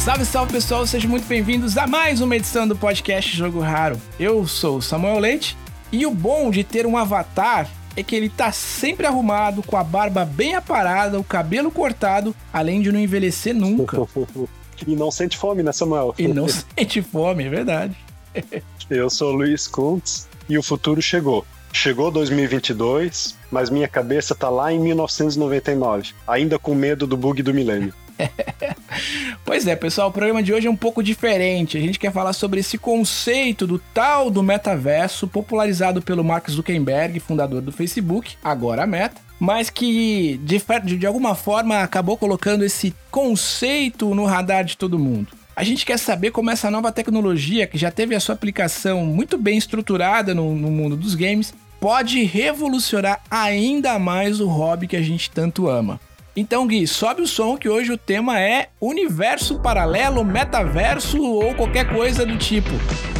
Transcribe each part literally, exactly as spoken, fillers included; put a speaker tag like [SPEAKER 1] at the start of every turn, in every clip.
[SPEAKER 1] Salve, salve pessoal, sejam muito bem-vindos a mais uma edição do podcast Jogo Raro. Eu sou o Samuel Leite e o bom de ter um avatar é que ele tá sempre arrumado, com a barba bem aparada, o cabelo cortado, além de não envelhecer nunca.
[SPEAKER 2] E não sente fome, né, Samuel?
[SPEAKER 1] E não sente fome, é verdade.
[SPEAKER 2] Eu sou o Luiz Kuntz e o futuro chegou. Chegou dois mil e vinte e dois, mas minha cabeça tá lá em mil novecentos e noventa e nove, ainda com medo do bug do milênio.
[SPEAKER 1] Pois é, pessoal, o programa de hoje é um pouco diferente. A gente quer falar sobre esse conceito do tal do metaverso, popularizado pelo Mark Zuckerberg, fundador do Facebook, agora a Meta, mas que de, de alguma forma acabou colocando esse conceito no radar de todo mundo. A gente quer saber como essa nova tecnologia, que já teve a sua aplicação muito bem estruturada no, no mundo dos games, pode revolucionar ainda mais o hobby que a gente tanto ama. Então, Gui, sobe o som que hoje o tema é universo paralelo, metaverso ou qualquer coisa do tipo.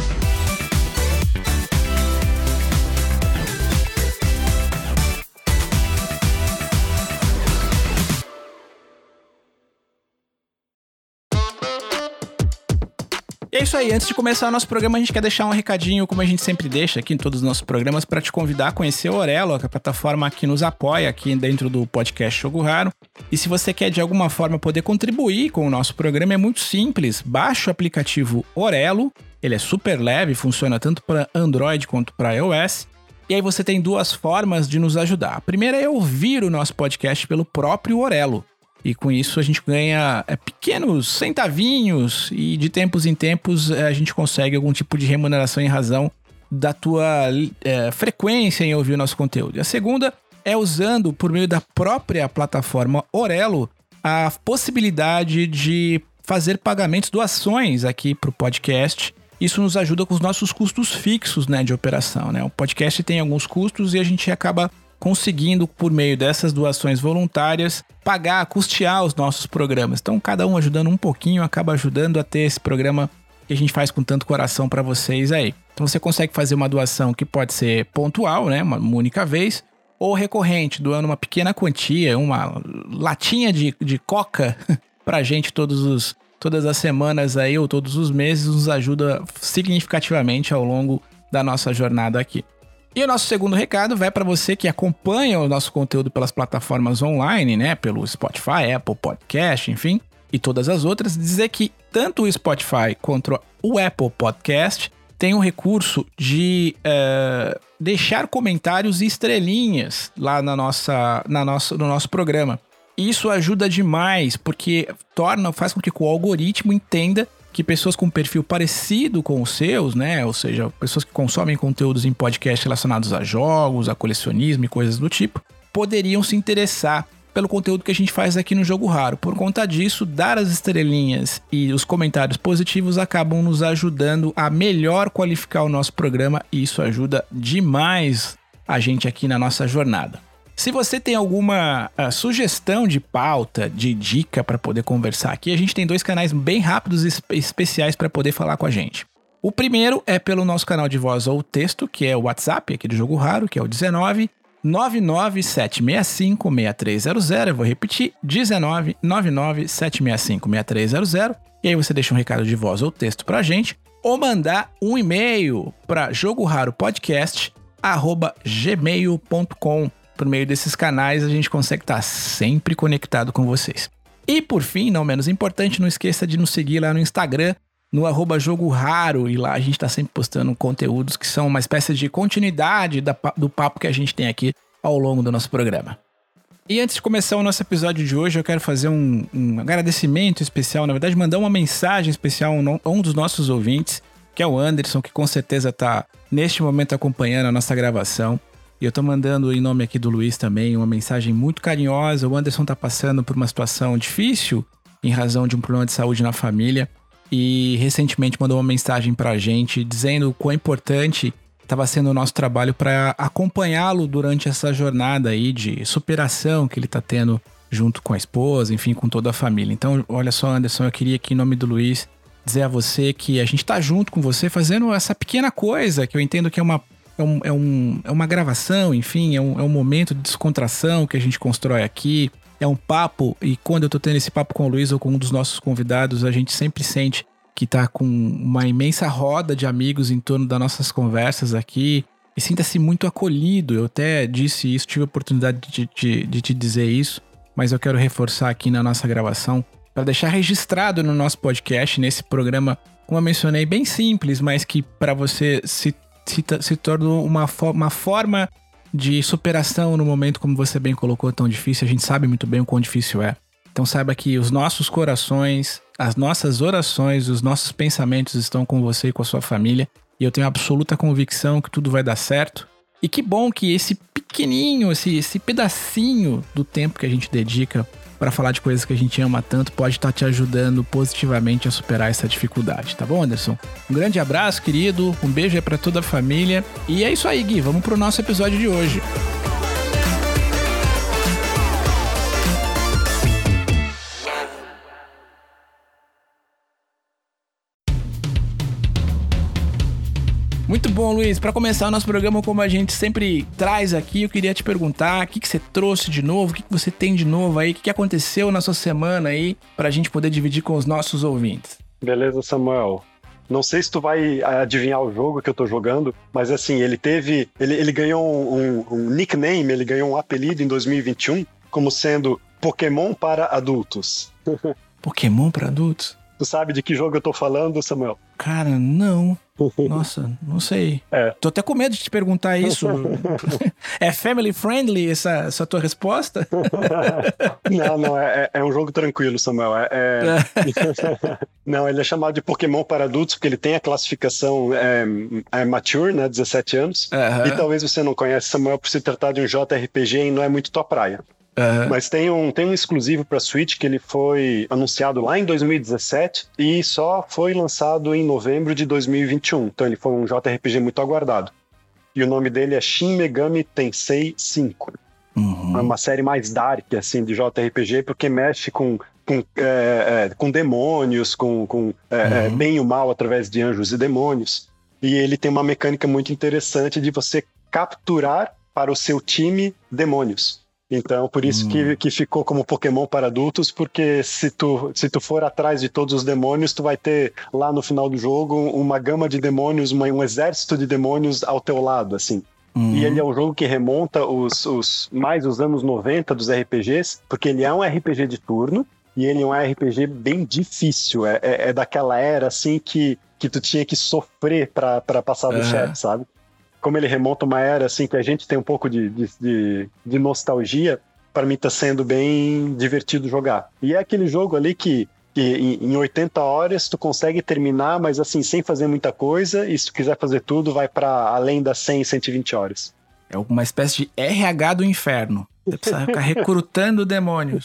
[SPEAKER 1] E é isso aí, antes de começar o nosso programa, a gente quer deixar um recadinho, como a gente sempre deixa aqui em todos os nossos programas, para te convidar a conhecer o Orelo, que é a plataforma que nos apoia aqui dentro do podcast Jogo Raro. E se você quer de alguma forma poder contribuir com o nosso programa, é muito simples. Baixa o aplicativo Orelo, ele é super leve, funciona tanto para Android quanto para iOS. E aí você tem duas formas de nos ajudar. A primeira é ouvir o nosso podcast pelo próprio Orelo. E com isso a gente ganha é, pequenos centavinhos e de tempos em tempos é, a gente consegue algum tipo de remuneração em razão da tua é, frequência em ouvir o nosso conteúdo. E a segunda é usando, por meio da própria plataforma Orelo, a possibilidade de fazer pagamentos, doações aqui para o podcast. Isso nos ajuda com os nossos custos fixos, né, de operação, né? O podcast tem alguns custos e a gente acaba conseguindo, por meio dessas doações voluntárias, pagar, custear os nossos programas. Então, cada um ajudando um pouquinho, acaba ajudando a ter esse programa que a gente faz com tanto coração para vocês aí. Então, você consegue fazer uma doação que pode ser pontual, né, uma única vez, ou recorrente, doando uma pequena quantia, uma latinha de, de coca pra gente todos os, todas as semanas aí, ou todos os meses, nos ajuda significativamente ao longo da nossa jornada aqui. E o nosso segundo recado vai para você que acompanha o nosso conteúdo pelas plataformas online, né? Pelo Spotify, Apple Podcast, enfim, e todas as outras. Dizer que tanto o Spotify quanto o Apple Podcast tem um recurso de uh, deixar comentários e estrelinhas lá na nossa, na nossa, no nosso programa. Isso ajuda demais, porque torna, faz com que o algoritmo entenda que pessoas com perfil parecido com os seus, né, ou seja, pessoas que consomem conteúdos em podcast relacionados a jogos, a colecionismo e coisas do tipo, poderiam se interessar pelo conteúdo que a gente faz aqui no Jogo Raro. Por conta disso, dar as estrelinhas e os comentários positivos acabam nos ajudando a melhor qualificar o nosso programa e isso ajuda demais a gente aqui na nossa jornada. Se você tem alguma uh, sugestão de pauta, de dica para poder conversar aqui, a gente tem dois canais bem rápidos e espe- especiais para poder falar com a gente. O primeiro é pelo nosso canal de voz ou texto, que é o WhatsApp aqui do Jogo Raro, que é o dezenove, nove nove sete seis cinco, seis três zero zero. Eu vou repetir, dezenove, nove nove sete seis cinco, seis três zero zero. E aí você deixa um recado de voz ou texto para a gente, ou mandar um e-mail para jogoraropodcast arroba gmail ponto com. Por meio desses canais a gente consegue estar sempre conectado com vocês. E por fim, não menos importante, não esqueça de nos seguir lá no Instagram, no arroba Jogo Raro, e lá a gente está sempre postando conteúdos que são uma espécie de continuidade da, do papo que a gente tem aqui ao longo do nosso programa. E antes de começar o nosso episódio de hoje, eu quero fazer um, um agradecimento especial, na verdade mandar uma mensagem especial a um dos nossos ouvintes, que é o Anderson, que com certeza está neste momento acompanhando a nossa gravação. E eu tô mandando em nome aqui do Luiz também uma mensagem muito carinhosa. O Anderson tá passando por uma situação difícil em razão de um problema de saúde na família. E recentemente mandou uma mensagem pra gente dizendo o quão importante estava sendo o nosso trabalho para acompanhá-lo durante essa jornada aí de superação que ele tá tendo junto com a esposa, enfim, com toda a família. Então, olha só, Anderson, eu queria aqui em nome do Luiz dizer a você que a gente tá junto com você fazendo essa pequena coisa que eu entendo que é uma É, um, é, um, é uma gravação, enfim, é um, é um momento de descontração que a gente constrói aqui, é um papo, e quando eu tô tendo esse papo com o Luiz ou com um dos nossos convidados, a gente sempre sente que tá com uma imensa roda de amigos em torno das nossas conversas aqui, e sinta-se muito acolhido. Eu até disse isso, tive a oportunidade de, de, de te dizer isso, mas eu quero reforçar aqui na nossa gravação, para deixar registrado no nosso podcast, nesse programa, como eu mencionei, bem simples, mas que para você se, se, se tornou uma, uma forma de superação no momento, como você bem colocou, tão difícil. A gente sabe muito bem o quão difícil é. Então saiba que os nossos corações, as nossas orações, os nossos pensamentos estão com você e com a sua família. E eu tenho absoluta convicção que tudo vai dar certo. E que bom que esse pequenininho, esse, esse pedacinho do tempo que a gente dedica para falar de coisas que a gente ama tanto pode estar te ajudando positivamente a superar essa dificuldade, tá bom, Anderson? Um grande abraço, querido, um beijo aí para toda a família. E é isso aí, Gui, vamos pro nosso episódio de hoje. Muito bom, Luiz. Para começar o nosso programa, como a gente sempre traz aqui, eu queria te perguntar o que, que você trouxe de novo, o que, que você tem de novo aí, o que, que aconteceu na sua semana aí, para a gente poder dividir com os nossos ouvintes.
[SPEAKER 2] Beleza, Samuel. Não sei se tu vai adivinhar o jogo que eu tô jogando, mas assim, ele teve... Ele, ele ganhou um, um, um nickname, ele ganhou um apelido em dois mil e vinte e um, como sendo Pokémon para adultos.
[SPEAKER 1] Pokémon para adultos?
[SPEAKER 2] Tu sabe de que jogo eu tô falando, Samuel?
[SPEAKER 1] Cara, não. Nossa, não sei. É. Tô até com medo de te perguntar isso. É family friendly essa, essa tua resposta?
[SPEAKER 2] Não, não, é, é um jogo tranquilo, Samuel. É, é... Não, ele é chamado de Pokémon para adultos porque ele tem a classificação é, é mature, né, dezessete anos. Uhum. E talvez você não conhece, Samuel, por se tratar de um J R P G e não é muito tua praia. Uhum. Mas tem um, tem um exclusivo para Switch que ele foi anunciado lá em dois mil e dezessete e só foi lançado em novembro de dois mil e vinte e um. Então ele foi um J R P G muito aguardado. E o nome dele é Shin Megami Tensei cinco. Uhum. É uma série mais dark assim, de J R P G, porque mexe com, com, é, é, com demônios, com, com é, uhum. é, bem e o mal através de anjos e demônios. E ele tem uma mecânica muito interessante de você capturar para o seu time demônios. Então, por isso hum. que, que ficou como Pokémon para adultos, porque se tu, se tu for atrás de todos os demônios, tu vai ter lá no final do jogo uma gama de demônios, uma, um exército de demônios ao teu lado, assim. Uhum. E ele é um jogo que remonta os, os, mais os anos noventa dos R P Gs, porque ele é um R P G de turno, e ele é um R P G bem difícil. É, é, é daquela era, assim, que, que tu tinha que sofrer pra, pra passar do uhum. chefe, sabe? Como ele remonta uma era assim que a gente tem um pouco de, de, de, de nostalgia, para mim tá sendo bem divertido jogar. E é aquele jogo ali que, que em, em oitenta horas tu consegue terminar, mas assim, sem fazer muita coisa, e se tu quiser fazer tudo, vai para além das cem, cento e vinte horas.
[SPEAKER 1] É uma espécie de R H do inferno. Você precisa ficar recrutando demônios.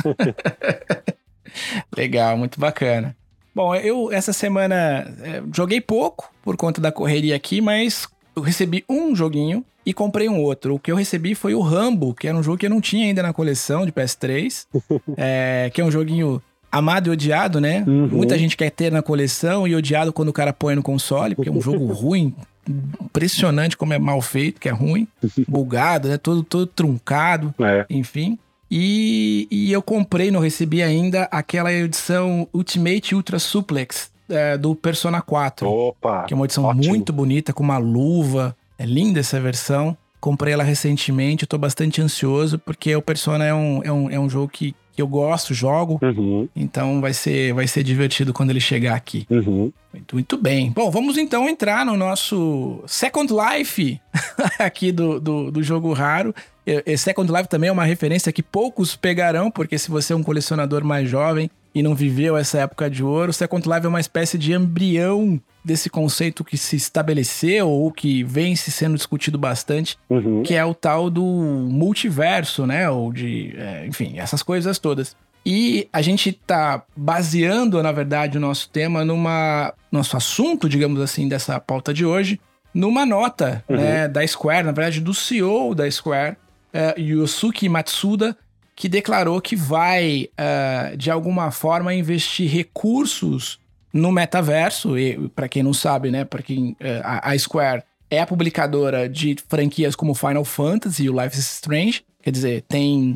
[SPEAKER 1] Legal, muito bacana. Bom, eu essa semana é, joguei pouco por conta da correria aqui, mas eu recebi um joguinho e comprei um outro. O que eu recebi foi o Rambo, que era um jogo que eu não tinha ainda na coleção de P S três. É, que é um joguinho amado e odiado, né? Uhum. Muita gente quer ter na coleção e odiado quando o cara põe no console, porque é um jogo ruim, impressionante como é mal feito, que é ruim, bugado, né? Todo, todo truncado, é. Enfim. E, e eu comprei, não recebi ainda, aquela edição Ultimate Ultra Suplex, É, do Persona quatro.
[SPEAKER 2] Opa,
[SPEAKER 1] que é uma edição
[SPEAKER 2] ótimo.
[SPEAKER 1] Muito bonita, com uma luva. É linda essa versão. Comprei ela recentemente, tô bastante ansioso, porque o Persona é um, é um, é um jogo que, que eu gosto, jogo. Uhum. Então vai ser, vai ser divertido quando ele chegar aqui. Uhum. Muito, muito bem. Bom, vamos então entrar no nosso Second Life aqui do, do, do jogo raro. E Second Life também é uma referência que poucos pegarão, porque se você é um colecionador mais jovem e não viveu essa época de ouro, Second Life é uma espécie de embrião desse conceito que se estabeleceu ou que vem se sendo discutido bastante, uhum. que é o tal do multiverso, né? Ou de, é, enfim, essas coisas todas. E a gente tá baseando, na verdade, o nosso tema numa... nosso assunto, digamos assim, dessa pauta de hoje, numa nota, uhum. né, da Square, na verdade, do C E O da Square, uh, Yosuke Matsuda, que declarou que vai, uh, de alguma forma, investir recursos no metaverso. E, para quem não sabe, né, para quem uh, a, a Square é a publicadora de franquias como Final Fantasy e o Life is Strange. Quer dizer, tem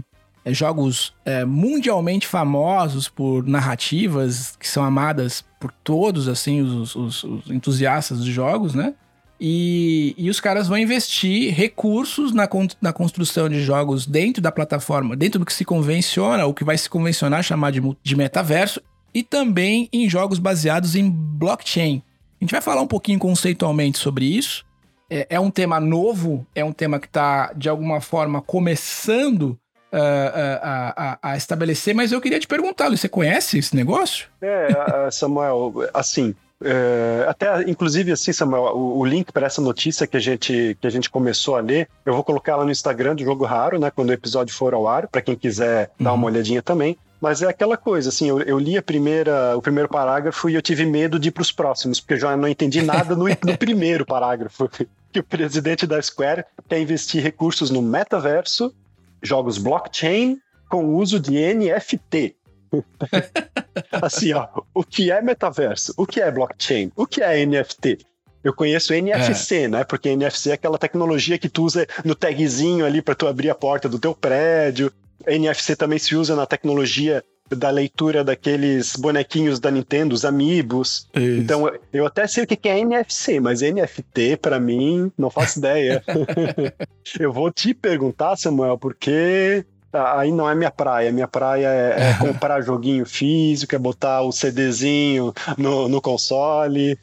[SPEAKER 1] é, jogos é, mundialmente famosos por narrativas que são amadas por todos, assim, os, os, os entusiastas de jogos, né? E, e os caras vão investir recursos na, na construção de jogos dentro da plataforma, dentro do que se convenciona, o que vai se convencionar chamar de, de metaverso, e também em jogos baseados em blockchain. A gente vai falar um pouquinho conceitualmente sobre isso. É, é um tema novo, é um tema que está, de alguma forma, começando uh, uh, a, a, a estabelecer, mas eu queria te perguntar, Luiz, você conhece esse negócio?
[SPEAKER 2] É, Samuel, assim... É, até, inclusive, assim, Samuel, o, o link para essa notícia que a, gente, que a gente começou a ler, eu vou colocar lá no Instagram do Jogo Raro, né, quando o episódio for ao ar, para quem quiser dar uma olhadinha também. Mas é aquela coisa, assim, eu, eu li a primeira, o primeiro parágrafo e eu tive medo de ir para os próximos, porque eu já não entendi nada no, no primeiro parágrafo. Que o presidente da Square quer investir recursos no metaverso, jogos blockchain, com o uso de N F T. Assim, ó, o que é metaverso? O que é blockchain? O que é N F T? Eu conheço N F C, é. né? Porque N F C é aquela tecnologia que tu usa no tagzinho ali para tu abrir a porta do teu prédio. N F C também se usa na tecnologia da leitura daqueles bonequinhos da Nintendo, os Amiibos. Isso. Então, eu até sei o que é N F C, mas N F T, pra mim, não faço ideia. Eu vou te perguntar, Samuel, porque... aí não é minha praia, minha praia é, é comprar joguinho físico, é botar o CDzinho no, no console.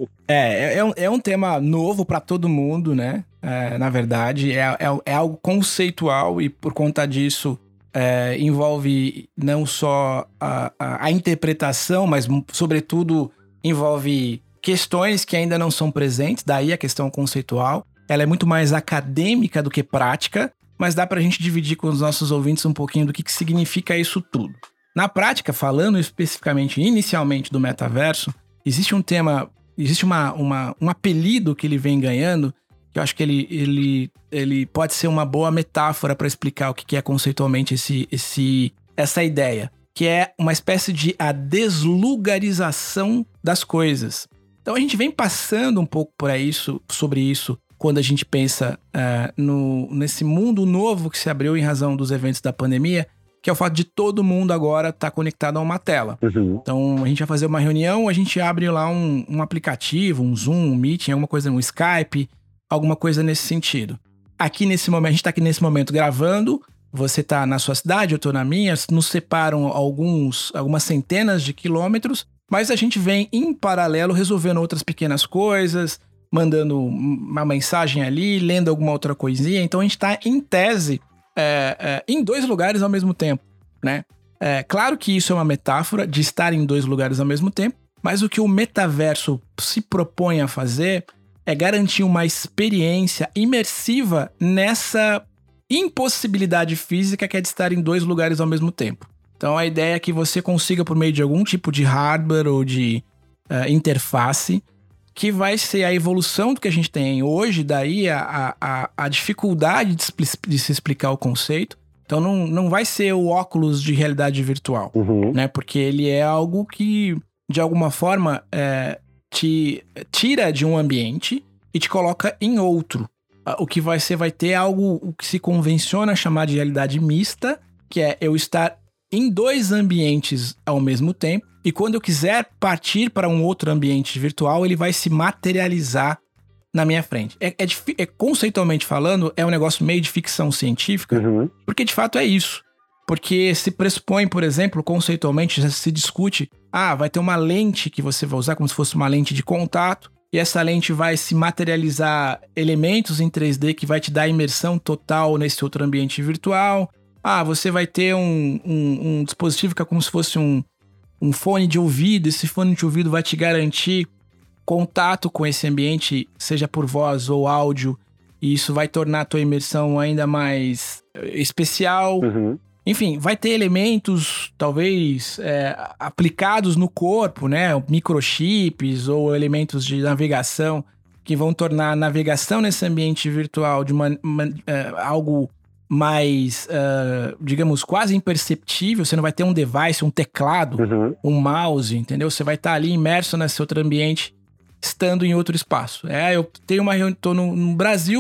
[SPEAKER 1] É, é um, é um tema novo para todo mundo, né? É, na verdade, é, é, é algo conceitual e por conta disso é, envolve não só a, a, a interpretação, mas sobretudo envolve questões que ainda não são presentes, daí a questão conceitual. Ela é muito mais acadêmica do que prática, mas dá pra gente dividir com os nossos ouvintes um pouquinho do que, que significa isso tudo. Na prática, falando especificamente, inicialmente do metaverso, existe um tema, existe uma, uma, um apelido que ele vem ganhando, que eu acho que ele, ele, ele pode ser uma boa metáfora para explicar o que, que é conceitualmente esse, esse, essa ideia, que é uma espécie de a deslugarização das coisas. Então a gente vem passando um pouco por isso, sobre isso, quando a gente pensa uh, no, nesse mundo novo que se abriu em razão dos eventos da pandemia, que é o fato de todo mundo agora estar tá conectado a uma tela. Uhum. Então, a gente vai fazer uma reunião, a gente abre lá um, um aplicativo, um Zoom, um Meeting, alguma coisa, um Skype, alguma coisa nesse sentido. Aqui nesse momento, a gente está aqui nesse momento gravando, você está na sua cidade, eu estou na minha, nos separam alguns, algumas centenas de quilômetros, mas a gente vem em paralelo resolvendo outras pequenas coisas, mandando uma mensagem ali, lendo alguma outra coisinha. Então a gente está, em tese, é, é, em dois lugares ao mesmo tempo, né? É, claro que isso é uma metáfora de estar em dois lugares ao mesmo tempo, mas o que o metaverso se propõe a fazer é garantir uma experiência imersiva nessa impossibilidade física que é de estar em dois lugares ao mesmo tempo. Então a ideia é que você consiga, por meio de algum tipo de hardware ou de uh, interface, que vai ser a evolução do que a gente tem hoje, daí a, a, a dificuldade de, de se explicar o conceito. Então não, não vai ser o óculos de realidade virtual, uhum. né? Porque ele é algo que, de alguma forma, é, te tira de um ambiente e te coloca em outro. O que vai ser, vai ter algo o que se convenciona chamar de realidade mista, que é eu estar em dois ambientes ao mesmo tempo, e quando eu quiser partir para um outro ambiente virtual, ele vai se materializar na minha frente. É, é, é, conceitualmente falando, é um negócio meio de ficção científica, uhum. porque de fato é isso. Porque se pressupõe, por exemplo, conceitualmente, já se discute, ah, vai ter uma lente que você vai usar como se fosse uma lente de contato, e essa lente vai se materializar elementos em três D que vai te dar imersão total nesse outro ambiente virtual. Ah, você vai ter um, um, um dispositivo que é como se fosse um, um fone de ouvido. Esse fone de ouvido vai te garantir contato com esse ambiente, seja por voz ou áudio, e isso vai tornar a tua imersão ainda mais especial. Uhum. Enfim, vai ter elementos, talvez, é, aplicados no corpo, né? Microchips ou elementos de navegação que vão tornar a navegação nesse ambiente virtual de uma, uma, é, algo mais, uh, digamos, quase imperceptível. Você não vai ter um device, um teclado, uhum. um mouse, entendeu? Você vai estar ali imerso nesse outro ambiente, estando em outro espaço. É, eu tenho uma reunião, tô no, no Brasil,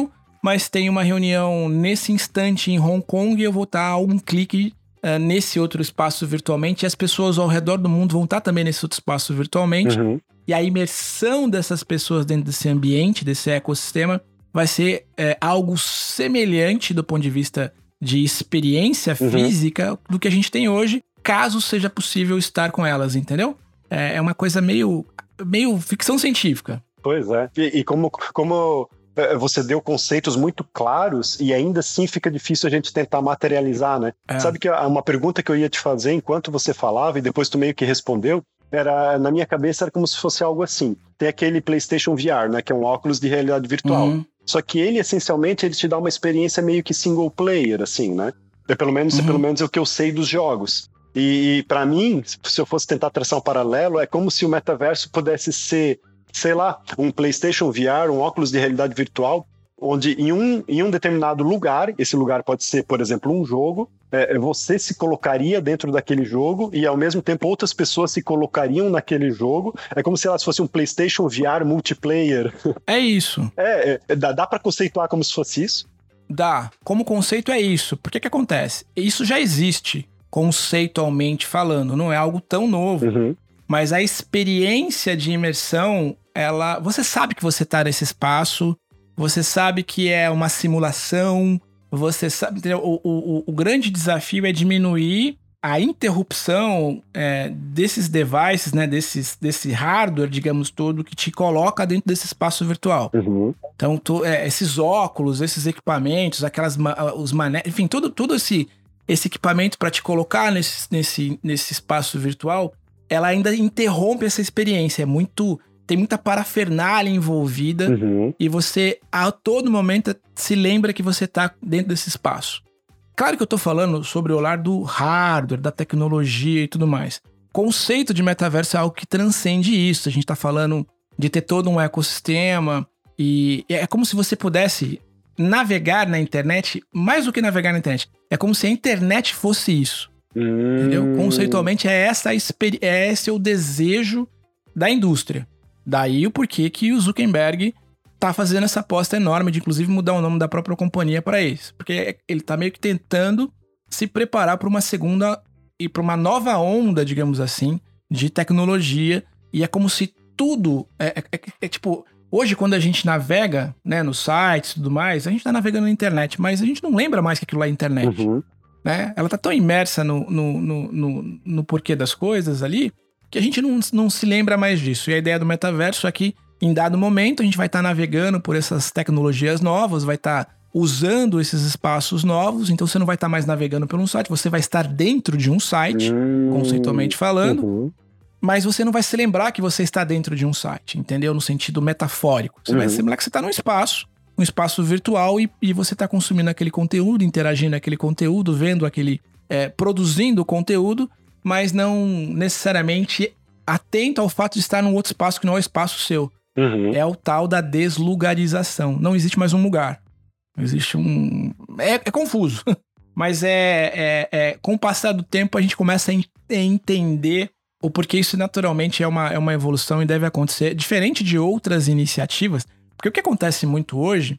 [SPEAKER 1] mas tem uma reunião nesse instante em Hong Kong e eu vou estar a um clique uh, nesse outro espaço virtualmente, e as pessoas ao redor do mundo vão estar também nesse outro espaço virtualmente, uhum. E a imersão dessas pessoas dentro desse ambiente, desse ecossistema, vai ser é, algo semelhante do ponto de vista de experiência uhum. física do que a gente tem hoje, caso seja possível estar com elas, entendeu? É, é uma coisa meio, meio ficção científica.
[SPEAKER 2] Pois é. E, e como, como você deu conceitos muito claros e ainda assim fica difícil a gente tentar materializar, né? É. Sabe que uma pergunta que eu ia te fazer enquanto você falava e depois tu meio que respondeu, era, na minha cabeça era como se fosse algo assim. Tem aquele PlayStation V R, né? Que é um óculos de realidade virtual. Uhum. Só que ele, essencialmente, ele te dá uma experiência meio que single player, assim, né? É pelo menos, uhum. é pelo menos o que eu sei dos jogos. E, e para mim, se eu fosse tentar traçar um paralelo, é como se o metaverso pudesse ser, sei lá, um PlayStation V R, um óculos de realidade virtual, onde em um, em um determinado lugar, esse lugar pode ser, por exemplo, um jogo, é, você se colocaria dentro daquele jogo e, ao mesmo tempo, outras pessoas se colocariam naquele jogo. É como se ela fosse um PlayStation V R multiplayer.
[SPEAKER 1] É isso.
[SPEAKER 2] É, é dá, dá pra conceituar como se fosse isso?
[SPEAKER 1] Dá. Como conceito é isso. Por que que acontece? Isso já existe, conceitualmente falando. Não é algo tão novo. Uhum. Mas a experiência de imersão, ela... Você sabe que você tá nesse espaço, você sabe que é uma simulação, você sabe... O, o, o grande desafio é diminuir a interrupção é, desses devices, né, desses, desse hardware, digamos, todo, que te coloca dentro desse espaço virtual. Uhum. Então, tu, é, esses óculos, esses equipamentos, aquelas, os mané... Enfim, todo, todo esse, esse equipamento para te colocar nesse, nesse, nesse espaço virtual, ela ainda interrompe essa experiência. É muito... Tem muita parafernália envolvida, uhum. E você, a todo momento, se lembra que você está dentro desse espaço. Claro que eu estou falando sobre o lado do hardware, da tecnologia e tudo mais. O conceito de metaverso é algo que transcende isso. A gente está falando de ter todo um ecossistema, e é como se você pudesse navegar na internet, mais do que navegar na internet. É como se a internet fosse isso. Hum. Entendeu? Conceitualmente, é, essa, é esse o desejo da indústria. Daí o porquê que o Zuckerberg tá fazendo essa aposta enorme de, inclusive, mudar o nome da própria companhia para isso. Porque ele tá meio que tentando se preparar para uma segunda e para uma nova onda, digamos assim, de tecnologia. E é como se tudo... É, é, é, é tipo... Hoje, quando a gente navega, né, nos sites e tudo mais, a gente tá navegando na internet, mas a gente não lembra mais que aquilo lá é internet. Uhum. Né? Ela tá tão imersa no, no, no, no, no porquê das coisas ali, que a gente não, não se lembra mais disso. E a ideia do metaverso é que, em dado momento, a gente vai estar tá navegando por essas tecnologias novas, vai estar tá usando esses espaços novos, então você não vai estar tá mais navegando por um site, você vai estar dentro de um site, hum, conceitualmente falando, uhum. Mas você não vai se lembrar que você está dentro de um site, entendeu? No sentido metafórico. Você uhum. vai se lembrar que você está num espaço, um espaço virtual, e, e você está consumindo aquele conteúdo, interagindo aquele conteúdo, vendo aquele... É, produzindo conteúdo, mas não necessariamente atento ao fato de estar num outro espaço que não é o espaço seu. Uhum. É o tal da deslugarização. Não existe mais um lugar. Existe um... É, é confuso. Mas é, é, é... Com o passar do tempo, a gente começa a en- entender o porquê isso naturalmente é uma, é uma evolução e deve acontecer. Diferente de outras iniciativas. Porque o que acontece muito hoje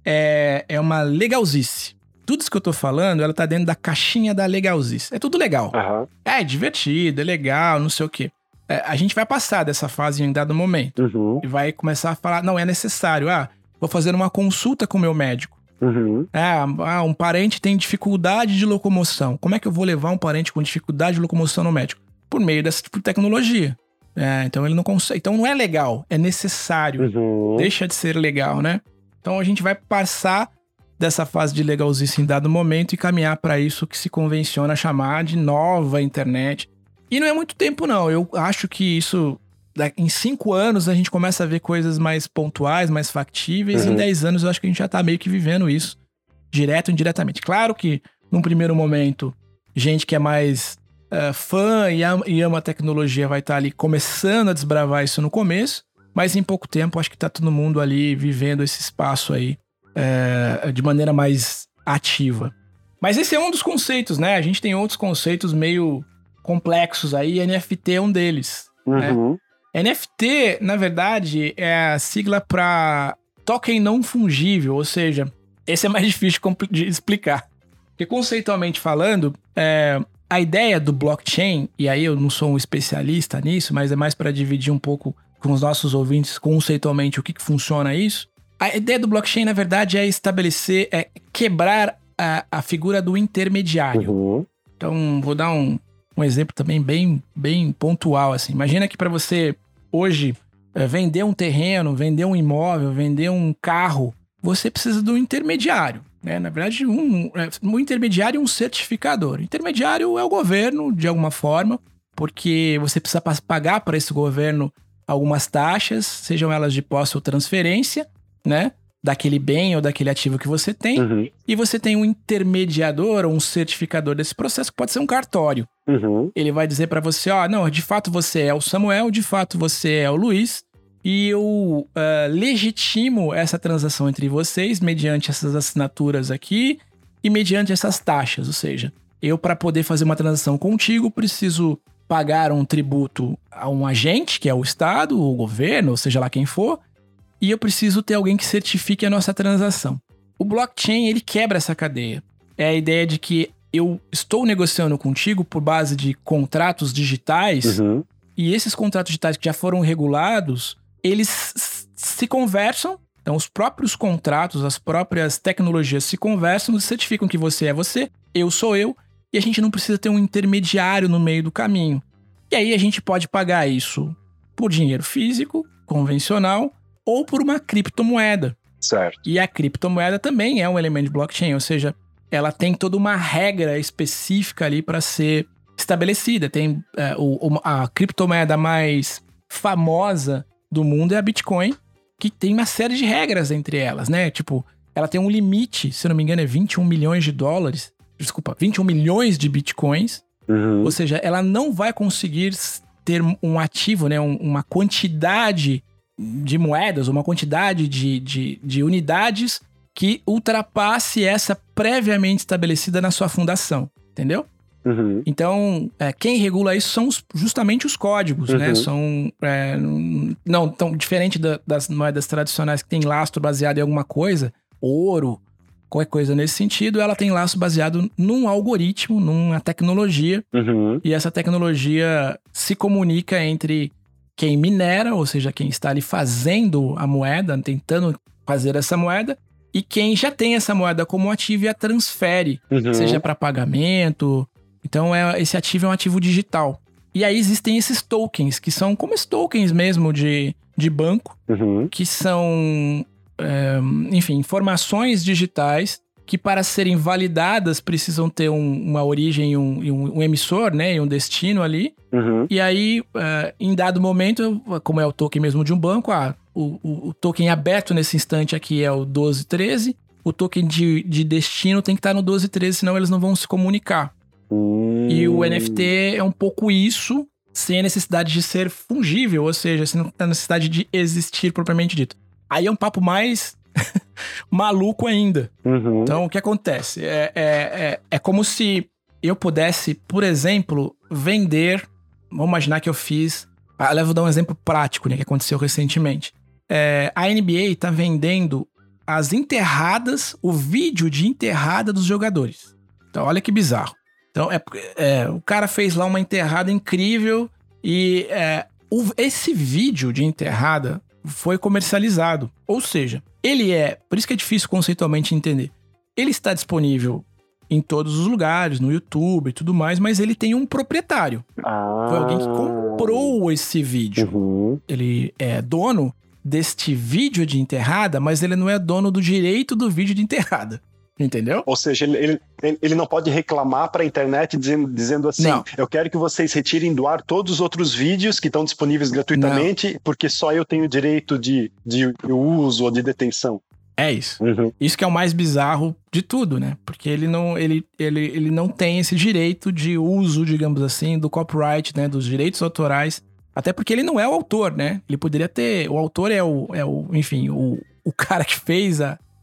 [SPEAKER 1] é, é uma legalzice. Tudo isso que eu tô falando, ela tá dentro da caixinha da legalzice. É tudo legal. Uhum. É divertido, é legal, não sei o quê. É, a gente vai passar dessa fase em dado momento. Uhum. E vai começar a falar, não, é necessário. Ah, vou fazer uma consulta com o meu médico. Uhum. Ah, um parente tem dificuldade de locomoção. Como é que eu vou levar um parente com dificuldade de locomoção no médico? Por meio dessa tipo de tecnologia. É, então ele não consegue. Então não é legal, é necessário. Uhum. Deixa de ser legal, né? Então a gente vai passar dessa fase de legalzice em dado momento e caminhar para isso que se convenciona chamar de nova internet. E não é muito tempo, não. Eu acho que isso, em cinco anos, a gente começa a ver coisas mais pontuais, mais factíveis. Uhum. Em dez anos, eu acho que a gente já tá meio que vivendo isso, direto ou indiretamente. Claro que, num primeiro momento, gente que é mais uh, fã e ama, e ama a tecnologia vai estar tá ali começando a desbravar isso no começo, mas em pouco tempo, acho que tá todo mundo ali vivendo esse espaço aí É, de maneira mais ativa. Mas esse é um dos conceitos, né? A gente tem outros conceitos meio complexos aí, N F T é um deles. Uhum. Né? N F T, na verdade, é a sigla para token não fungível, ou seja, esse é mais difícil de explicar. Porque conceitualmente falando, é, a ideia do blockchain, e aí eu não sou um especialista nisso, mas é mais para dividir um pouco com os nossos ouvintes conceitualmente o que, que funciona isso. A ideia do blockchain, na verdade, é estabelecer, é quebrar a, a figura do intermediário.
[SPEAKER 2] Uhum.
[SPEAKER 1] Então, vou dar um, um exemplo também bem, bem pontual, assim. Imagina que para você, hoje, é, vender um terreno, vender um imóvel, vender um carro, você precisa de um intermediário. Né? Na verdade, um, um intermediário e um certificador. O intermediário é o governo, de alguma forma, porque você precisa pagar para esse governo algumas taxas, sejam elas de posse ou transferência, né? Daquele bem ou daquele ativo que você tem.
[SPEAKER 2] Uhum.
[SPEAKER 1] E você tem um intermediador ou um certificador desse processo, que pode ser um cartório.
[SPEAKER 2] Uhum.
[SPEAKER 1] Ele vai dizer para você, ó, não, de fato você é o Samuel, de fato você é o Luiz, e eu uh, legitimo essa transação entre vocês mediante essas assinaturas aqui e mediante essas taxas. Ou seja, eu, para poder fazer uma transação contigo, preciso pagar um tributo a um agente, que é o Estado, o governo, ou seja lá quem for, e eu preciso ter alguém que certifique a nossa transação. O blockchain, ele quebra essa cadeia. É a ideia de que eu estou negociando contigo por base de contratos digitais,
[SPEAKER 2] uhum.
[SPEAKER 1] e esses contratos digitais que já foram regulados, eles se conversam, então os próprios contratos, as próprias tecnologias se conversam e certificam que você é você, eu sou eu, e a gente não precisa ter um intermediário no meio do caminho. E aí a gente pode pagar isso por dinheiro físico, convencional, ou por uma criptomoeda.
[SPEAKER 2] Certo.
[SPEAKER 1] E a criptomoeda também é um elemento de blockchain, ou seja, ela tem toda uma regra específica ali para ser estabelecida. Tem é, o, a criptomoeda mais famosa do mundo é a Bitcoin, que tem uma série de regras entre elas, né? Tipo, ela tem um limite, se eu não me engano é vinte e um milhões de dólares, desculpa, vinte e um milhões de Bitcoins,
[SPEAKER 2] uhum.
[SPEAKER 1] ou seja, ela não vai conseguir ter um ativo, né? Um, uma quantidade de moedas, uma quantidade de, de, de unidades que ultrapasse essa previamente estabelecida na sua fundação, entendeu?
[SPEAKER 2] Uhum.
[SPEAKER 1] Então, é, quem regula isso são os, justamente os códigos,
[SPEAKER 2] uhum.
[SPEAKER 1] né? São, é, não tão diferente da, das moedas tradicionais que tem lastro baseado em alguma coisa, ouro, qualquer coisa nesse sentido, ela tem lastro baseado num algoritmo, numa tecnologia,
[SPEAKER 2] uhum.
[SPEAKER 1] e essa tecnologia se comunica entre quem minera, ou seja, quem está ali fazendo a moeda, tentando fazer essa moeda, e quem já tem essa moeda como ativo e a transfere,
[SPEAKER 2] uhum.
[SPEAKER 1] seja para pagamento. Então, é, esse ativo é um ativo digital. E aí existem esses tokens, que são como esses tokens mesmo de, de banco,
[SPEAKER 2] uhum.
[SPEAKER 1] que são, é, enfim, informações digitais que, para serem validadas, precisam ter um, uma origem e um, um, um emissor, né, e um destino ali.
[SPEAKER 2] Uhum.
[SPEAKER 1] E aí, é, em dado momento, como é o token mesmo de um banco, ah, o, o, o token aberto nesse instante aqui é o doze treze, o token de, de destino tem que estar no doze treze, senão eles não vão se comunicar.
[SPEAKER 2] Hum.
[SPEAKER 1] E o N F T é um pouco isso, sem a necessidade de ser fungível, ou seja, sem a necessidade de existir propriamente dito. Aí é um papo mais maluco ainda.
[SPEAKER 2] Uhum.
[SPEAKER 1] Então, o que acontece? É, é, é, é como se eu pudesse, por exemplo, vender... Vamos imaginar que eu fiz... Ah, eu vou dar um exemplo prático, né, que aconteceu recentemente. É, a N B A tá vendendo as enterradas, o vídeo de enterrada dos jogadores. Então, olha que bizarro. Então, é, é, o cara fez lá uma enterrada incrível e é, o, esse vídeo de enterrada foi comercializado. Ou seja, ele é... Por isso que é difícil conceitualmente entender. Ele está disponível em todos os lugares, no YouTube e tudo mais, mas ele tem um proprietário.
[SPEAKER 2] Ah.
[SPEAKER 1] Foi alguém que comprou esse vídeo.
[SPEAKER 2] Uhum.
[SPEAKER 1] Ele é dono deste vídeo de enterrada, mas ele não é dono do direito do vídeo de enterrada. Entendeu?
[SPEAKER 2] Ou seja, ele, ele, ele não pode reclamar para a internet dizendo, dizendo assim, não. Eu quero que vocês retirem do ar todos os outros vídeos que estão disponíveis gratuitamente, não. Porque só eu tenho direito de, de uso ou de detenção.
[SPEAKER 1] É isso.
[SPEAKER 2] Uhum.
[SPEAKER 1] Isso que é o mais bizarro de tudo, né? Porque ele não, ele, ele, ele não tem esse direito de uso, digamos assim, do copyright, né? Dos direitos autorais. Até porque ele não é o autor, né? Ele poderia ter... O autor é o, é o enfim, o, o cara que fez a...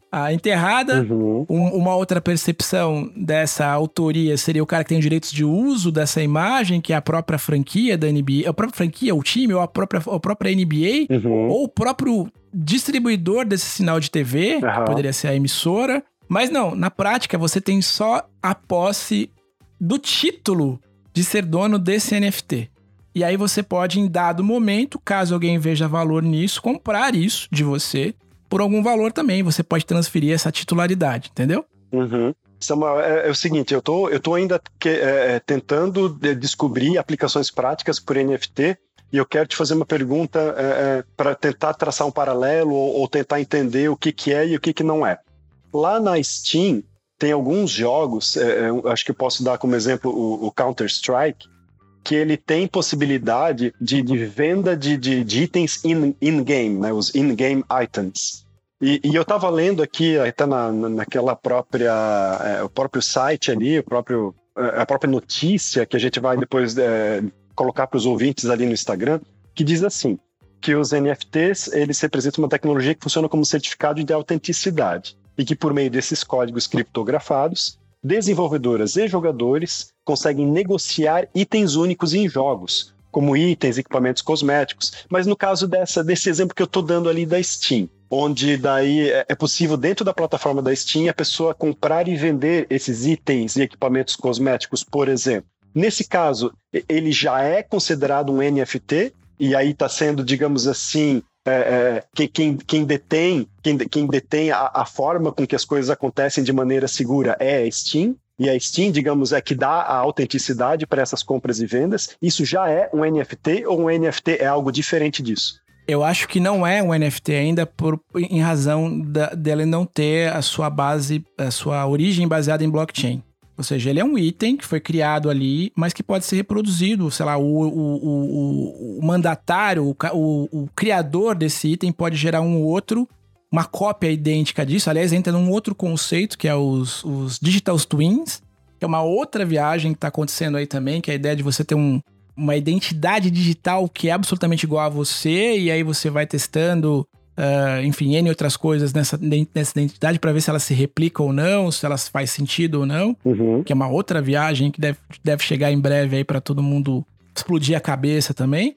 [SPEAKER 1] a enterrada.
[SPEAKER 2] Uhum.
[SPEAKER 1] Um, uma outra percepção dessa autoria seria o cara que tem os direitos de uso dessa imagem, que é a própria franquia da N B A, a própria franquia, o time, ou a própria, a própria N B A,
[SPEAKER 2] uhum.
[SPEAKER 1] ou o próprio distribuidor desse sinal de T V,
[SPEAKER 2] uhum.
[SPEAKER 1] que poderia ser a emissora. Mas não, na prática você tem só a posse do título de ser dono desse N F T. E aí você pode, em dado momento, caso alguém veja valor nisso, comprar isso de você por algum valor também. Você pode transferir essa titularidade, entendeu?
[SPEAKER 2] Uhum. Samuel, é, é o seguinte, eu tô, eu tô ainda que, é, tentando de descobrir aplicações práticas por N F T e eu quero te fazer uma pergunta é, é, para tentar traçar um paralelo ou, ou tentar entender o que, que é e o que, que não é. Lá na Steam tem alguns jogos, é, eu acho que eu posso dar como exemplo o, o Counter-Strike, que ele tem possibilidade de, de venda de, de, de itens in-game, in né, os in-game items. E, e eu estava lendo aqui, até na, naquela própria, é, o próprio site ali, o próprio, a própria notícia que a gente vai depois é, colocar para os ouvintes ali no Instagram, que diz assim, que os N F Ts, eles representam uma tecnologia que funciona como certificado de autenticidade e que por meio desses códigos criptografados, desenvolvedoras e jogadores conseguem negociar itens únicos em jogos, como itens, equipamentos cosméticos. Mas no caso dessa, desse exemplo que eu estou dando ali da Steam, onde daí é possível, dentro da plataforma da Steam, a pessoa comprar e vender esses itens e equipamentos cosméticos, por exemplo. Nesse caso, ele já é considerado um N F T, e aí está sendo, digamos assim, é, é, quem, quem, quem detém, quem, quem detém a, a forma com que as coisas acontecem de maneira segura é a Steam, e a Steam, digamos, é que dá a autenticidade para essas compras e vendas. Isso já é um N F T ou um N F T é algo diferente disso?
[SPEAKER 1] Eu acho que não é um N F T ainda por, em razão da, dele não ter a sua base, a sua origem baseada em blockchain. Ou seja, ele é um item que foi criado ali, mas que pode ser reproduzido. Sei lá, o, o, o, o mandatário, o, o, o criador desse item pode gerar um outro, uma cópia idêntica disso. Aliás, entra num outro conceito, que é os, os Digital Twins, que é uma outra viagem que está acontecendo aí também, que é a ideia de você ter um, uma identidade digital que é absolutamente igual a você, e aí você vai testando, uh, enfim, N outras coisas nessa, nessa identidade para ver se ela se replica ou não, se ela faz sentido ou não,
[SPEAKER 2] uhum.
[SPEAKER 1] que é uma outra viagem que deve, deve chegar em breve aí para todo mundo explodir a cabeça também.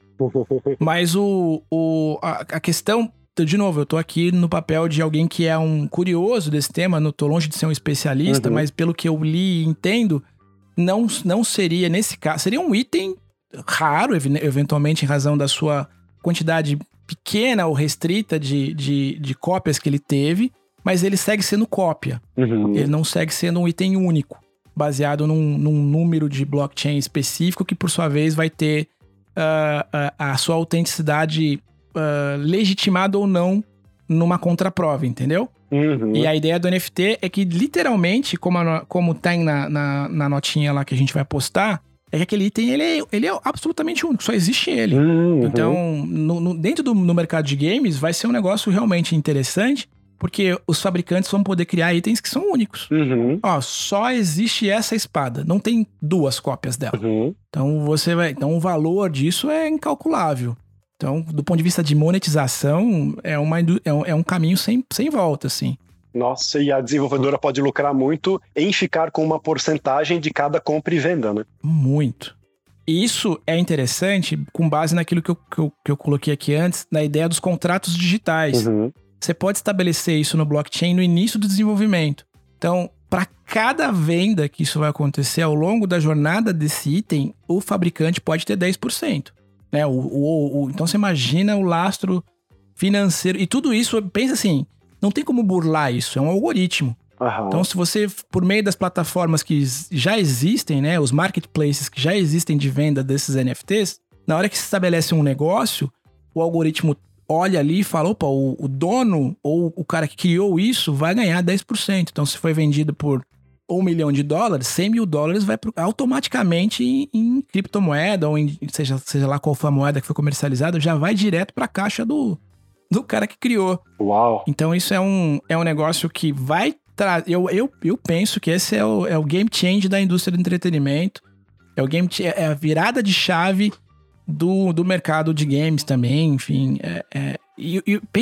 [SPEAKER 1] Mas o, o, a, a questão... De novo, eu tô aqui no papel de alguém que é um curioso desse tema, não tô longe de ser um especialista, uhum. mas pelo que eu li e entendo, não, não seria nesse caso, seria um item raro, eventualmente em razão da sua quantidade pequena ou restrita de, de, de cópias que ele teve, mas ele segue sendo cópia,
[SPEAKER 2] uhum.
[SPEAKER 1] ele não segue sendo um item único, baseado num, num número de blockchain específico que por sua vez vai ter uh, a, a sua autenticidade Uh, legitimado ou não numa contraprova, entendeu?
[SPEAKER 2] Uhum.
[SPEAKER 1] E a ideia do N F T é que, literalmente, como, a, como tem na, na, na notinha lá que a gente vai postar, é que aquele item ele é, ele é absolutamente único, só existe ele.
[SPEAKER 2] Uhum.
[SPEAKER 1] Então, no, no, dentro do no mercado de games, vai ser um negócio realmente interessante, porque os fabricantes vão poder criar itens que são únicos.
[SPEAKER 2] Uhum.
[SPEAKER 1] Ó, só existe essa espada, não tem duas cópias dela.
[SPEAKER 2] Uhum.
[SPEAKER 1] Então, você vai, então, o valor disso é incalculável. Então, do ponto de vista de monetização, é, uma, é, um, é um caminho sem, sem volta, assim.
[SPEAKER 2] Nossa, e a desenvolvedora pode lucrar muito em ficar com uma porcentagem de cada compra e venda, né?
[SPEAKER 1] Muito. E isso é interessante com base naquilo que eu, que eu, que eu coloquei aqui antes, na ideia dos contratos digitais.
[SPEAKER 2] Uhum.
[SPEAKER 1] Você pode estabelecer isso no blockchain no início do desenvolvimento. Então, para cada venda que isso vai acontecer ao longo da jornada desse item, o fabricante pode ter dez por cento. Né, o, o, o, então você imagina o lastro financeiro. E tudo isso, pensa assim, não tem como burlar isso, é um algoritmo.
[SPEAKER 2] Uhum.
[SPEAKER 1] Então se você, por meio das plataformas que já existem, né, os marketplaces que já existem de venda desses N F Ts, na hora que se estabelece um negócio, o algoritmo olha ali e fala, opa, o, o dono ou o cara que criou isso vai ganhar dez por cento. Então se foi vendido por um milhão de dólares, cem mil dólares vai pro, automaticamente em, em criptomoeda, ou em, seja, seja lá qual for a moeda que foi comercializada, já vai direto para a caixa do, do cara que criou.
[SPEAKER 2] Uau!
[SPEAKER 1] Então isso é um, é um negócio que vai trazer... Eu, eu, eu penso que esse é o, é o game change da indústria do entretenimento, é, o game, é a virada de chave do, do mercado de games também, enfim. É, é, e, e pensa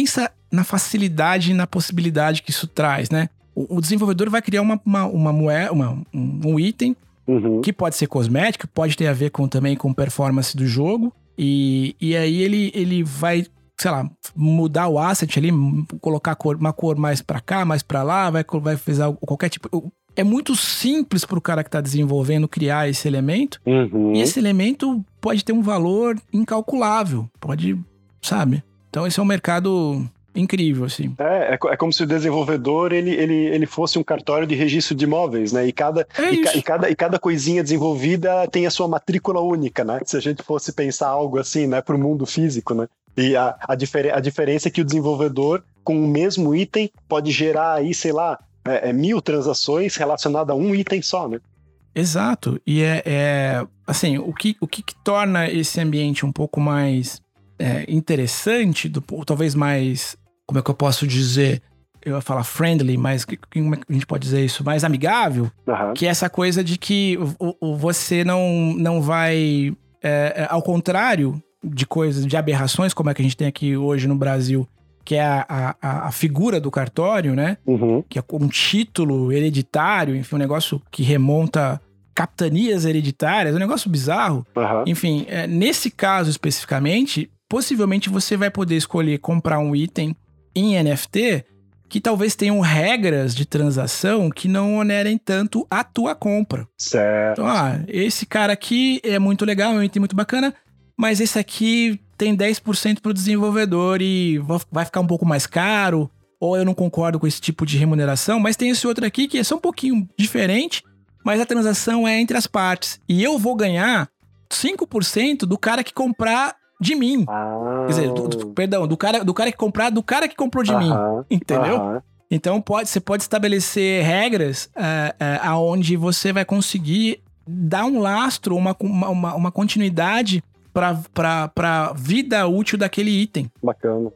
[SPEAKER 1] na facilidade e na possibilidade que isso traz, né? O, o desenvolvedor vai criar uma, uma, uma moeda, uma, um, um item uhum. que pode ser cosmético, pode ter a ver com, também com performance do jogo. E, e aí ele, ele vai, sei lá, mudar o asset ali, colocar cor, uma cor mais pra cá, mais pra lá, vai, vai fazer algo, qualquer tipo... É muito simples pro cara que tá desenvolvendo criar esse elemento. Uhum. E esse elemento pode ter um valor incalculável. Pode, sabe? Então esse é um mercado incrível, assim.
[SPEAKER 2] É, é, é como se o desenvolvedor ele, ele, ele fosse um cartório de registro de imóveis, né? E cada,
[SPEAKER 1] é
[SPEAKER 2] e, e, cada, e cada coisinha desenvolvida tem a sua matrícula única, né? Se a gente fosse pensar algo assim, né? Pro mundo físico, né? E a, a, difer- a diferença é que o desenvolvedor, com o mesmo item, pode gerar aí, sei lá, É, é mil transações relacionadas a um item só, né?
[SPEAKER 1] Exato. E é, é assim, o que, o que, que torna esse ambiente um pouco mais é, interessante, do, ou talvez mais, como é que eu posso dizer, eu ia falar friendly, mas como é que a gente pode dizer isso? Mais amigável, uhum. que é essa coisa de que o, o, você não, não vai, é, é, ao contrário de coisas, de aberrações, como é que a gente tem aqui hoje no Brasil, que é a, a, a figura do cartório, né? Uhum. Que é um título hereditário, enfim, um negócio que remonta capitanias hereditárias, um negócio bizarro. Uhum. Enfim, é, nesse caso especificamente, possivelmente você vai poder escolher comprar um item em N F T que talvez tenham regras de transação que não onerem tanto a tua compra.
[SPEAKER 2] Certo.
[SPEAKER 1] Então, ah, esse cara aqui é muito legal, é um item muito bacana, mas esse aqui tem dez por cento para o desenvolvedor e vai ficar um pouco mais caro, ou eu não concordo com esse tipo de remuneração, mas tem esse outro aqui que é só um pouquinho diferente, mas a transação é entre as partes. E eu vou ganhar cinco por cento do cara que comprar de mim.
[SPEAKER 2] Ah.
[SPEAKER 1] Quer dizer, do, do, perdão, do cara, do cara que comprar, do cara que comprou de uh-huh. mim. Entendeu? Uh-huh. Então pode, você pode estabelecer regras uh, uh, aonde você vai conseguir dar um lastro, uma, uma, uma continuidade para a vida útil daquele item.
[SPEAKER 2] Bacana.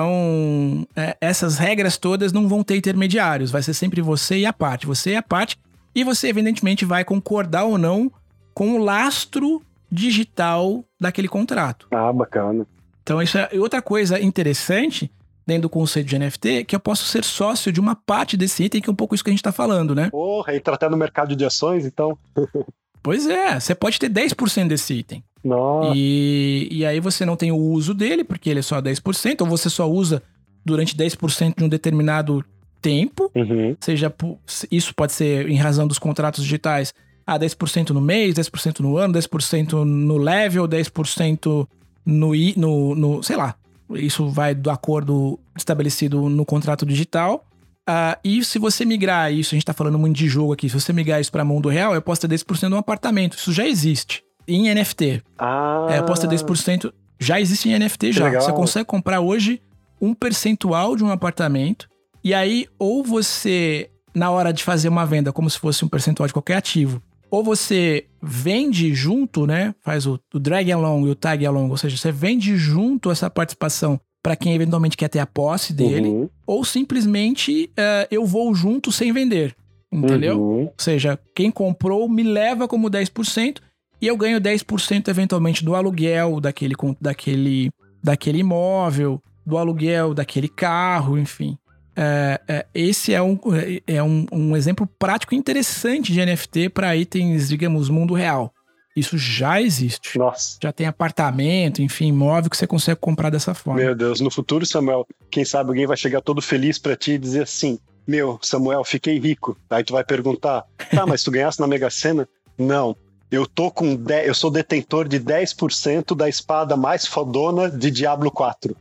[SPEAKER 1] Então, é, essas regras todas não vão ter intermediários. Vai ser sempre você e a parte. Você e a parte. E você, evidentemente, vai concordar ou não com o lastro digital daquele contrato.
[SPEAKER 2] Ah, bacana.
[SPEAKER 1] Então, isso é outra coisa interessante dentro do conceito de N F T, que eu posso ser sócio de uma parte desse item, que é um pouco isso que a gente está falando, né?
[SPEAKER 2] Porra, e tratar no mercado de ações, então...
[SPEAKER 1] Pois é, você pode ter dez por cento desse item.
[SPEAKER 2] Nossa.
[SPEAKER 1] E, e aí você não tem o uso dele, porque ele é só dez por cento, ou você só usa durante dez por cento de um determinado tempo.
[SPEAKER 2] Uhum.
[SPEAKER 1] Seja, isso pode ser em razão dos contratos digitais. Ah, dez por cento no mês, dez por cento no ano, dez por cento no level, dez por cento no, no, no... sei lá. Isso vai do acordo estabelecido no contrato digital. Uh, e se você migrar isso, a gente tá falando muito de jogo aqui, se você migrar isso pra mundo real, eu posso ter dez por cento de um apartamento. Isso já existe em N F T.
[SPEAKER 2] Ah.
[SPEAKER 1] É, eu posso ter dez por cento, já existe em N F T que já. Legal. Você consegue comprar hoje um percentual de um apartamento, e aí ou você, na hora de fazer uma venda, como se fosse um percentual de qualquer ativo, ou você vende junto, né, faz o, o drag along e o tag along, ou seja, você vende junto essa participação para quem eventualmente quer ter a posse dele, uhum. ou simplesmente uh, eu vou junto sem vender, entendeu?
[SPEAKER 2] Uhum.
[SPEAKER 1] Ou seja, quem comprou me leva como dez por cento e eu ganho dez por cento eventualmente do aluguel daquele, daquele, daquele imóvel, do aluguel daquele carro, enfim. É, é, esse é, um, é um, um exemplo prático interessante de N F T para itens, digamos, mundo real. Isso já existe.
[SPEAKER 2] Nossa.
[SPEAKER 1] Já tem apartamento, enfim, imóvel que você consegue comprar dessa forma.
[SPEAKER 2] Meu Deus, no futuro, Samuel, quem sabe alguém vai chegar todo feliz pra ti e dizer assim: meu, Samuel, fiquei rico. Aí tu vai perguntar: tá, mas tu ganhaste na Mega Sena? Não, eu tô com dez, eu sou detentor de dez por cento da espada mais fodona de Diablo quatro.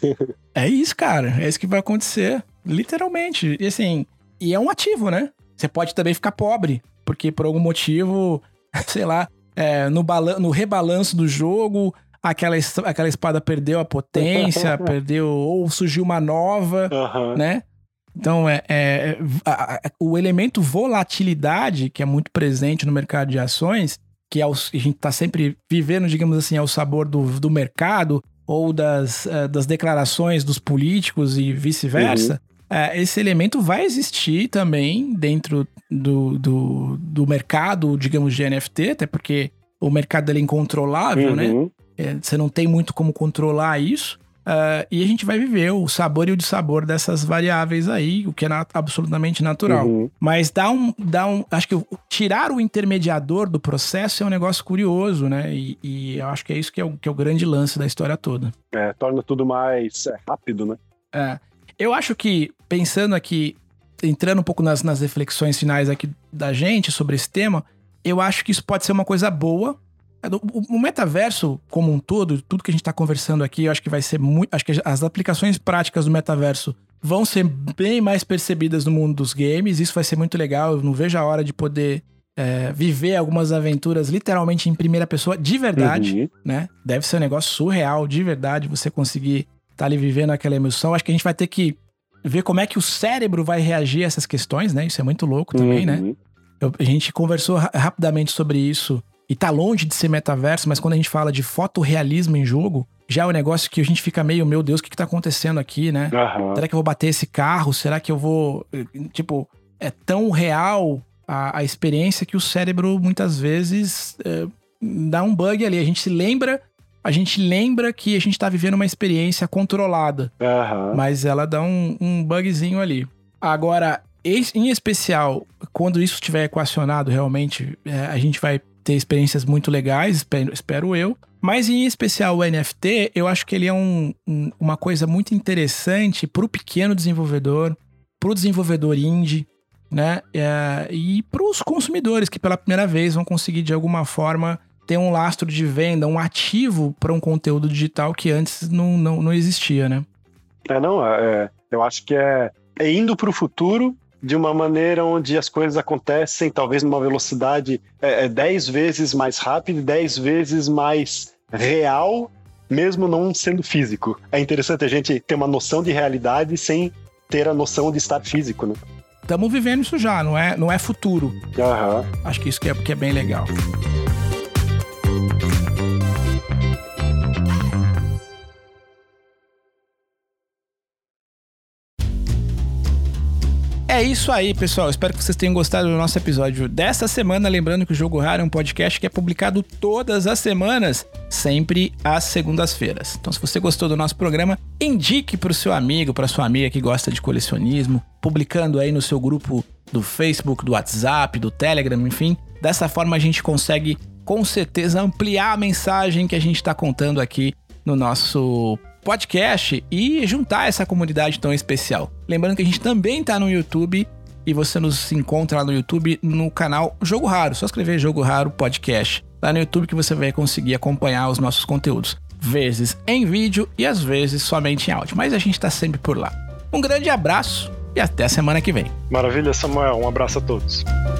[SPEAKER 1] É isso, cara. É isso que vai acontecer. Literalmente. E assim, e é um ativo, né? Você pode também ficar pobre, porque por algum motivo, sei lá, É, no, balan- no rebalanço do jogo, aquela, es- aquela espada perdeu a potência, perdeu, ou surgiu uma nova,
[SPEAKER 2] uhum.
[SPEAKER 1] né? Então, é, é, a, a, o elemento volatilidade, que é muito presente no mercado de ações, que é o, a gente tá sempre vivendo, digamos assim, ao sabor do, do mercado, ou das, uh, das declarações dos políticos e vice-versa, uhum. uh, esse elemento vai existir também dentro do, do, do mercado, digamos, de N F T, até porque o mercado ele é incontrolável,
[SPEAKER 2] uhum.
[SPEAKER 1] né? É, você não tem muito como controlar isso. Uh, e a gente vai viver o sabor e o dissabor dessas variáveis aí, o que é nat- absolutamente natural. Uhum. Mas dá um, dá um... Acho que tirar o intermediador do processo é um negócio curioso, né? E, e eu acho que é isso que é, o, que é o grande lance da história toda.
[SPEAKER 2] É, torna tudo mais é, rápido, né?
[SPEAKER 1] É. Eu acho que, pensando aqui, entrando um pouco nas, nas reflexões finais aqui da gente sobre esse tema, eu acho que isso pode ser uma coisa boa. O metaverso como um todo, tudo que a gente está conversando aqui, eu acho que vai ser muito... Acho que as aplicações práticas do metaverso vão ser bem mais percebidas no mundo dos games. Isso vai ser muito legal. Eu não vejo a hora de poder é, viver algumas aventuras literalmente em primeira pessoa, de verdade, uhum. né? Deve ser um negócio surreal, de verdade, você conseguir estar tá ali vivendo aquela emoção. Acho que a gente vai ter que ver como é que o cérebro vai reagir a essas questões, né? Isso é muito louco também, uhum. né? Eu, a gente conversou ra- rapidamente sobre isso. E tá longe de ser metaverso, mas quando a gente fala de fotorrealismo em jogo, já é um negócio que a gente fica meio, meu Deus, o que que tá acontecendo aqui, né? Uhum. Será que eu vou bater esse carro? Será que eu vou... Tipo, é tão real a, a experiência que o cérebro, muitas vezes, é, dá um bug ali. A gente se lembra... A gente lembra que a gente tá vivendo uma experiência controlada. Uhum. Mas ela dá um, um bugzinho ali. Agora, em especial, quando isso estiver equacionado, realmente, é, a gente vai... ter experiências muito legais, espero, espero eu. Mas em especial o N F T, eu acho que ele é um, um, uma coisa muito interessante para o pequeno desenvolvedor, para o desenvolvedor indie, né? É, e para os consumidores que pela primeira vez vão conseguir de alguma forma ter um lastro de venda, um ativo para um conteúdo digital que antes não, não, não existia, né?
[SPEAKER 2] É, não, é, eu acho que é, é indo para o futuro de uma maneira onde as coisas acontecem, talvez numa velocidade é, é dez vezes mais rápida, dez vezes mais real, mesmo não sendo físico. É interessante a gente ter uma noção de realidade sem ter a noção de estar físico, né?
[SPEAKER 1] Estamos vivendo isso já, não é, não é futuro.
[SPEAKER 2] Uhum.
[SPEAKER 1] Acho que isso que é, que é bem legal. É isso aí, pessoal. Espero que vocês tenham gostado do nosso episódio dessa semana. Lembrando que o Jogo Raro é um podcast que é publicado todas as semanas, sempre às segundas-feiras. Então, se você gostou do nosso programa, indique para o seu amigo, para sua amiga que gosta de colecionismo, publicando aí no seu grupo do Facebook, do WhatsApp, do Telegram, enfim. Dessa forma, a gente consegue, com certeza, ampliar a mensagem que a gente está contando aqui no nosso podcast e juntar essa comunidade tão especial. Lembrando que a gente também tá no YouTube e você nos encontra lá no YouTube no canal Jogo Raro. Só escrever Jogo Raro Podcast lá no YouTube que você vai conseguir acompanhar os nossos conteúdos. Vezes em vídeo e às vezes somente em áudio. Mas a gente tá sempre por lá. Um grande abraço e até a semana que vem.
[SPEAKER 2] Maravilha, Samuel. Um abraço a todos.